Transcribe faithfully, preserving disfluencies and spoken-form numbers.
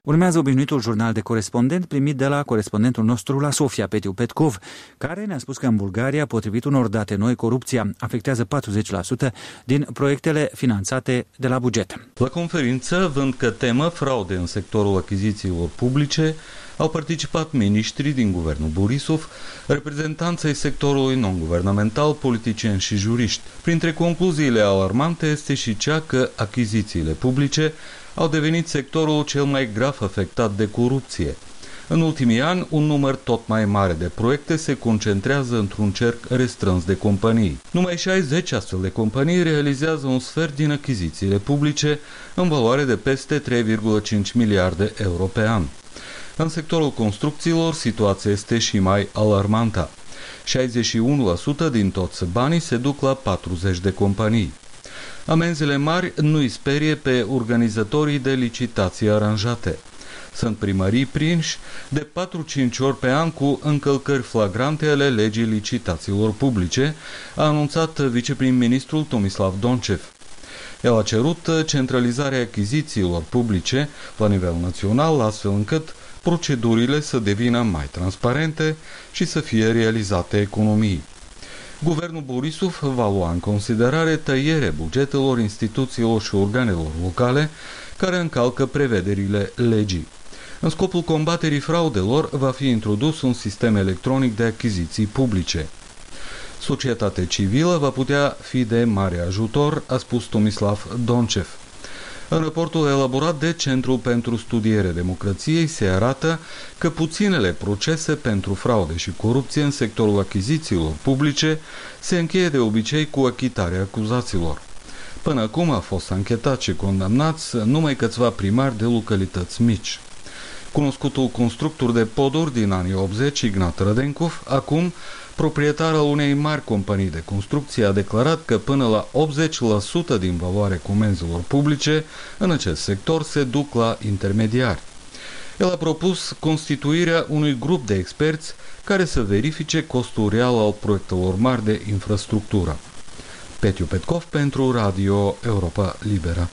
Urmează obișnuitul jurnal de corespondent primit de la corespondentul nostru la Sofia, Petiu Petkov, care ne-a spus că în Bulgaria, potrivit unor date noi, corupția afectează patruzeci la sută din proiectele finanțate de la buget. La conferință, vând că temă fraude în sectorul achizițiilor publice, au participat miniștrii din guvernul Borisov, reprezentanții sectorului non-guvernamental, politicieni și juriști. Printre concluziile alarmante este și cea că achizițiile publice au devenit sectorul cel mai grav afectat de corupție. În ultimii ani, un număr tot mai mare de proiecte se concentrează într-un cerc restrâns de companii. Numai șaizeci astfel de companii realizează un sfert din achizițiile publice în valoare de peste trei virgulă cinci miliarde euro pe an. În sectorul construcțiilor, situația este și mai alarmantă. șaizeci și unu la sută din toți banii se duc la patruzeci de companii. Amenzile mari nu îi sperie pe organizatorii de licitații aranjate. Sunt primării prinși de patru-cinci ori pe an cu încălcări flagrante ale legii licitațiilor publice, a anunțat viceprim-ministrul Tomislav Doncev. El a cerut centralizarea achizițiilor publice la nivel național, astfel încât procedurile să devină mai transparente și să fie realizate economii. Guvernul Borisov va lua în considerare tăierea bugetelor instituțiilor și organelor locale care încalcă prevederile legii. În scopul combaterii fraudelor va fi introdus un sistem electronic de achiziții publice. Societatea civilă va putea fi de mare ajutor, a spus Tomislav Doncev. În raportul elaborat de Centrul pentru Studierea Democrației se arată că puținele procese pentru fraude și corupție în sectorul achizițiilor publice se încheie de obicei cu achitarea acuzaților. Până acum a fost anchetat și condamnați numai câțiva primari de localități mici. Cunoscutul constructor de poduri din anii optzeci, Ignat Rădenkov, acum proprietar al unei mari companii de construcție, a declarat că până la optzeci la sută din valoarea comenzilor publice în acest sector se duc la intermediari. El a propus constituirea unui grup de experți care să verifice costul real al proiectelor mari de infrastructură. Petiu Petkov pentru Radio Europa Liberă.